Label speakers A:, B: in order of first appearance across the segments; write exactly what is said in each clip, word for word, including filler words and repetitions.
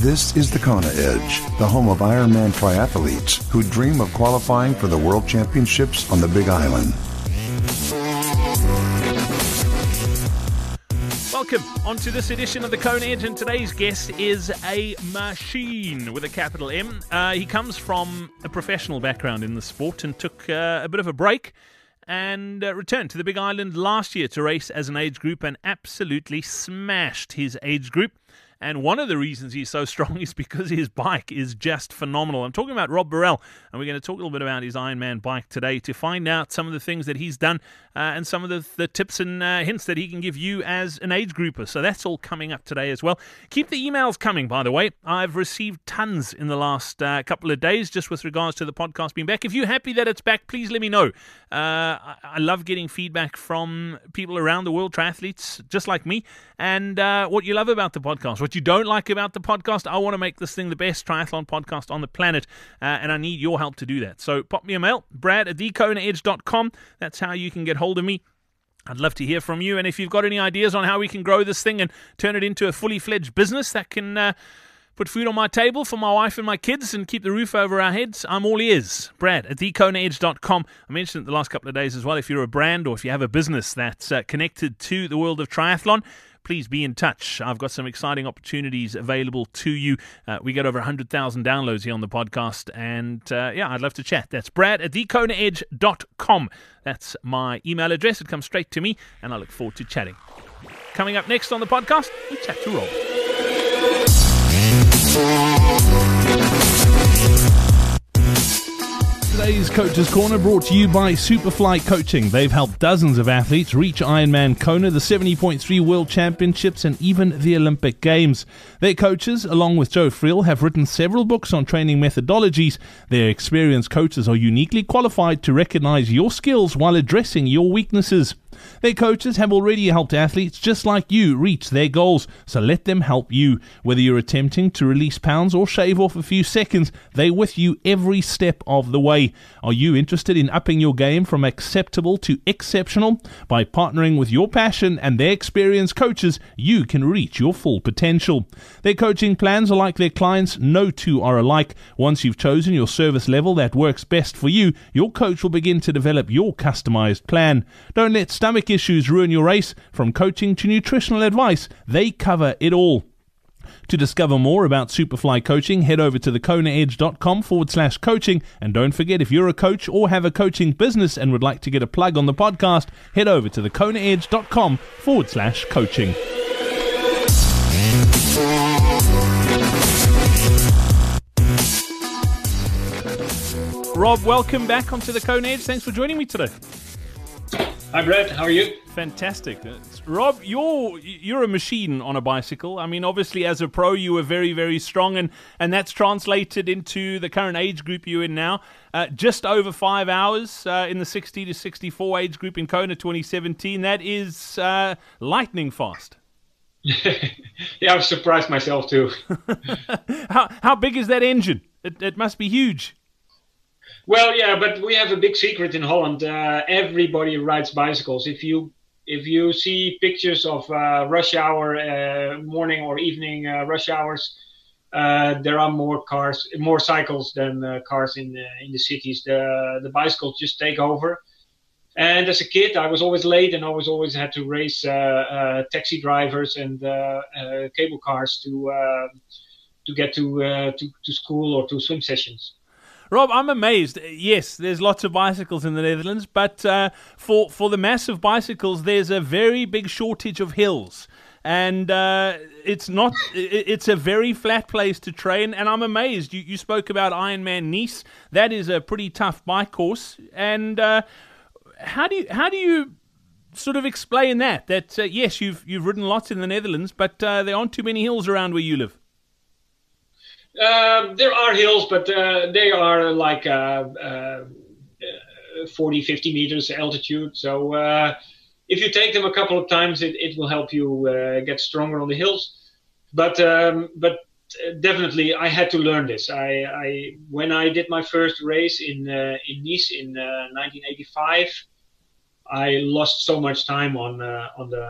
A: This is the Kona Edge, the home of Ironman triathletes who dream of qualifying for the World Championships on the Big Island.
B: Welcome onto this edition of the Kona Edge, and today's guest is a machine with a capital M. Uh, he comes from a professional background in the sport and took uh, a bit of a break and uh, returned to the Big Island last year to race as an age group and absolutely smashed his age group. And one of the reasons he's so strong is because his bike is just phenomenal. I'm talking about Rob Burrell, and we're going to talk a little bit about his Ironman bike today to find out some of the things that he's done uh, and some of the, the tips and uh, hints that he can give you as an age grouper. So that's all coming up today as well. Keep the emails coming, by the way. I've received tons in the last uh, couple of days just with regards to the podcast being back. If you're happy that it's back, please let me know. Uh, I, I love getting feedback from people around the world, triathletes just like me, and uh, what you love about the podcast. What you don't like about the podcast, I want to make this thing the best triathlon podcast on the planet, uh, and I need your help to do that. So pop me a mail, brad at the kona edge dot com. That's how you can get hold of me. I'd love to hear from you, and if you've got any ideas on how we can grow this thing and turn it into a fully fledged business that can uh, put food on my table for my wife and my kids and keep the roof over our heads, I'm all ears. Brad at the kona edge dot com. I mentioned it the last couple of days as well. If you're a brand or if you have a business that's uh, connected to the world of triathlon, please be in touch. I've got some exciting opportunities available to you. Uh, we get over one hundred thousand downloads here on the podcast, and uh, yeah, I'd love to chat. That's brad at the kona edge dot com. That's my email address. It comes straight to me, and I look forward to chatting. Coming up next on the podcast, we chat to Rob. Today's Coach's Corner brought to you by Superfly Coaching. They've helped dozens of athletes reach Ironman Kona, the seventy point three World Championships, and even the Olympic Games. Their coaches, along with Joe Friel, have written several books on training methodologies. Their experienced coaches are uniquely qualified to recognize your skills while addressing your weaknesses. Their coaches have already helped athletes just like you reach their goals, so let them help you. Whether you're attempting to release pounds or shave off a few seconds, they're with you every step of the way. Are you interested in upping your game from acceptable to exceptional? By partnering with your passion and their experienced coaches, you can reach your full potential. Their coaching plans are like their clients. No two are alike. Once you've chosen your service level that works best for you, your coach will begin to develop your customized plan. Don't let stomach issues ruin your race. From coaching to nutritional advice, they cover it all. To discover more about Superfly Coaching, head over to the kona edge dot com forward slash coaching. And don't forget, if you're a coach or have a coaching business and would like to get a plug on the podcast, head over to the kona edge dot com forward slash coaching. Rob, welcome back onto the Kona Edge. Thanks for joining me today.
C: Hi, Brad. How are you?
B: Fantastic. Rob, you're you're a machine on a bicycle. I mean, obviously, as a pro, you were very, very strong, and, and that's translated into the current age group you're in now. Uh, just over five hours uh, in the sixty to sixty-four age group in Kona twenty seventeen. That is uh, lightning fast.
C: Yeah, I was surprised myself, too.
B: how, how big is that engine? It, it must be huge.
C: Well, yeah, but we have a big secret in Holland. Uh, everybody rides bicycles. If you if you see pictures of uh, rush hour, uh, morning or evening uh, rush hours, uh, there are more cars, more cycles than uh, cars in the, in the cities. The the bicycles just take over. And as a kid, I was always late, and I was always had to race uh, uh, taxi drivers and uh, uh, cable cars to uh, to get to, uh, to to school or to swim sessions.
B: Rob, I'm amazed. Yes, there's lots of bicycles in the Netherlands, but uh, for, for the massive bicycles, there's a very big shortage of hills. And uh, it's not. It's a very flat place to train, and I'm amazed. You, you spoke about Ironman Nice. That is a pretty tough bike course. And uh, how do you how do you sort of explain that? That uh, yes, you've you've ridden lots in the Netherlands, but uh, there aren't too many hills around where you live.
C: Uh, there are hills, but uh, they are like uh, uh, forty, fifty meters altitude. So uh, if you take them a couple of times, it, it will help you uh, get stronger on the hills. But um, but definitely, I had to learn this. I, I when I did my first race in uh, in Nice in uh, nineteen eighty-five, I lost so much time on uh, on the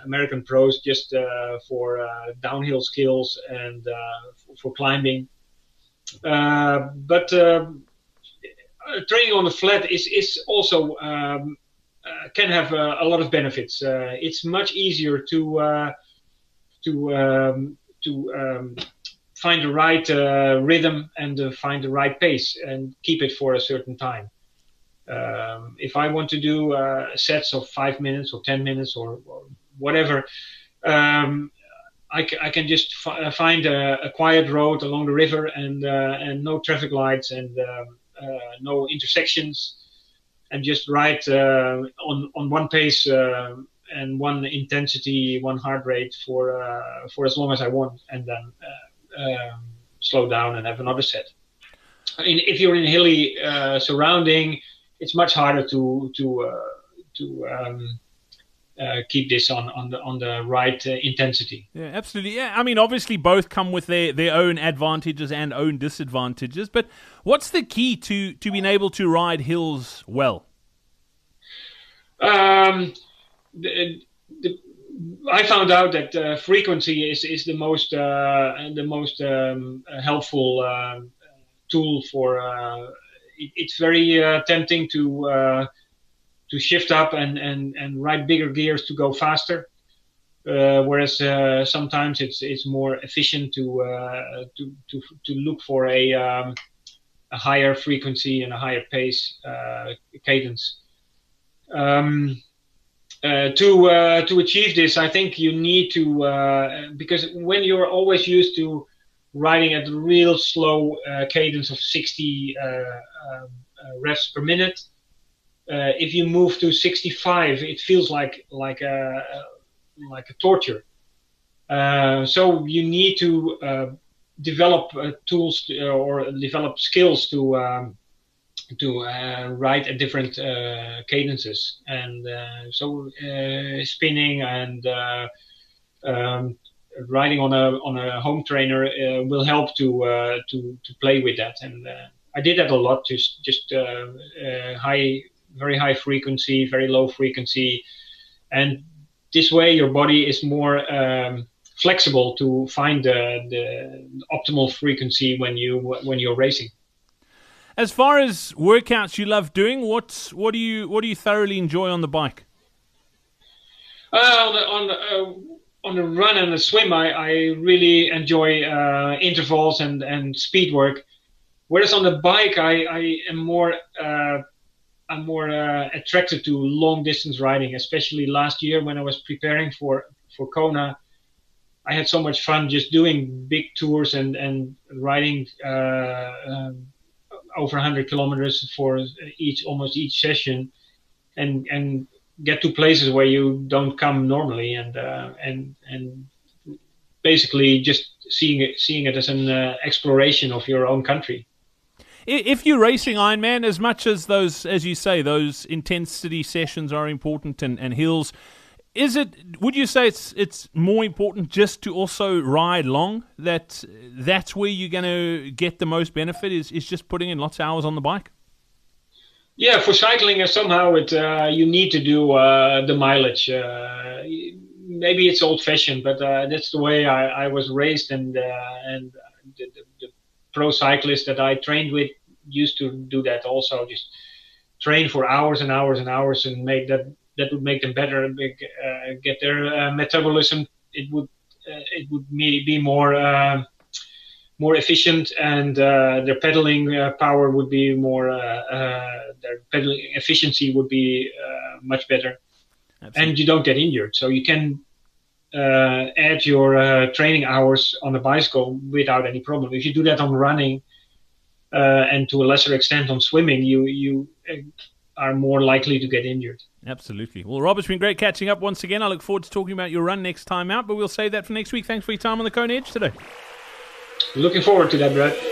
C: American pros just uh, for uh, downhill skills and uh, for, for climbing. Uh, but uh, training on the flat is is also um, uh, can have uh, a lot of benefits. Uh, it's much easier to uh, to um, to um, find the right uh, rhythm and uh, find the right pace and keep it for a certain time. Um, if I want to do uh, sets of five minutes or ten minutes or, or whatever, um, I, c- I can just f- find a, a quiet road along the river and uh, and no traffic lights and um, uh, no intersections, and just ride uh, on on one pace uh, and one intensity, one heart rate for uh, for as long as I want, and then uh, um, slow down and have another set. I mean, if you're in a hilly uh, surrounding, it's much harder to to uh, to um, uh, keep this on, on the on the right uh, intensity.
B: Yeah, absolutely. Yeah, I mean, obviously both come with their, their own advantages and own disadvantages. But what's the key to, to being able to ride hills well?
C: Um, the, the, I found out that uh, frequency is, is the most uh, the most um, helpful uh, tool for. Uh, it, it's very uh, tempting to. Uh, to shift up and, and, and ride bigger gears to go faster, uh, whereas uh, sometimes it's it's more efficient to uh, to, to to look for a um, a higher frequency and a higher pace uh, cadence. Um, uh, to uh, to achieve this, I think you need to uh, because when you're always used to riding at a real slow uh, cadence of sixty uh, uh, revs per minute. Uh, if you move to sixty-five, it feels like like a like a torture. Uh, so you need to uh, develop uh, tools to, or develop skills to um, to uh, ride at different uh, cadences, and uh, so uh, spinning and uh, um, riding on a on a home trainer uh, will help to uh, to to play with that. And uh, I did that a lot, just just uh, uh, high. Very high frequency, very low frequency, and this way your body is more um, flexible to find the, the optimal frequency when you when you're racing.
B: As far as workouts you love doing, what what do you what do you thoroughly enjoy on the bike?
C: Uh, on the on the, uh, on the run and the swim, I, I really enjoy uh, intervals and, and speed work. Whereas on the bike, I, I am more uh, I'm more uh, attracted to long distance riding, especially last year when I was preparing for, for Kona. I had so much fun just doing big tours and, and riding uh, um, over one hundred kilometers for each almost each session, and and get to places where you don't come normally, and uh, and and basically just seeing it seeing it as an uh, exploration of your own country.
B: If you're racing Ironman, as much as those, as you say, those intensity sessions are important and, and hills, is it? Would you say it's it's more important just to also ride long? That that's where you're going to get the most benefit. Is is just putting in lots of hours on the bike?
C: Yeah, for cycling, uh, somehow it uh, you need to do uh, the mileage. Uh, maybe it's old-fashioned, but uh, that's the way I, I was raised, and uh, and the, the, the pro cyclists that I trained with used to do that also. Just train for hours and hours and hours, and make that that would make them better, uh, get their uh, metabolism. It would uh, it would be more uh, more efficient, and uh, their pedaling uh, power would be more. Uh, uh, their pedaling efficiency would be uh, much better. Absolutely. And you don't get injured, so you can uh, add your uh, training hours on the bicycle without any problem. If you do that on running, uh, and to a lesser extent on swimming, you you are more likely to get injured.
B: Absolutely. Well, Rob, it's been great catching up once again. I look forward to talking about your run next time out, but we'll save that for next week. Thanks for your time on the Kona Edge today.
C: Looking forward to that, Brad.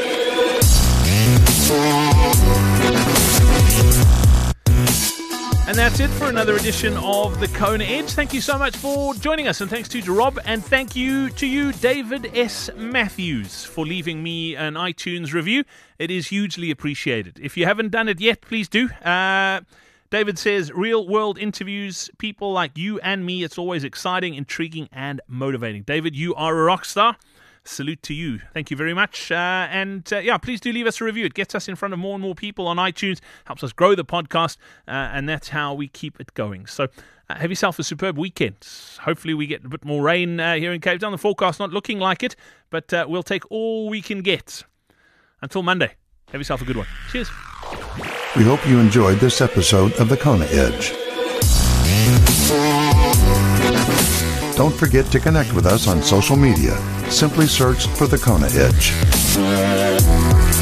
B: And that's it for another edition of the Kona Edge. Thank you so much for joining us, and thanks to Rob, and thank you to you, David S. Matthews, for leaving me an iTunes review. It is hugely appreciated. If you haven't done it yet, please do. Uh, David says, real world interviews, people like you and me. It's always exciting, intriguing, and motivating. David, you are a rock star. Salute to you. Thank you very much. Uh, and uh, yeah, please do leave us a review. It gets us in front of more and more people on iTunes, helps us grow the podcast, uh, and that's how we keep it going. So uh, have yourself a superb weekend. Hopefully we get a bit more rain uh, here in Cape Town. The forecast not looking like it, but uh, we'll take all we can get. Until Monday, have yourself a good one. Cheers.
A: We hope you enjoyed this episode of The Kona Edge. Don't forget to connect with us on social media. Simply search for The Kona Edge.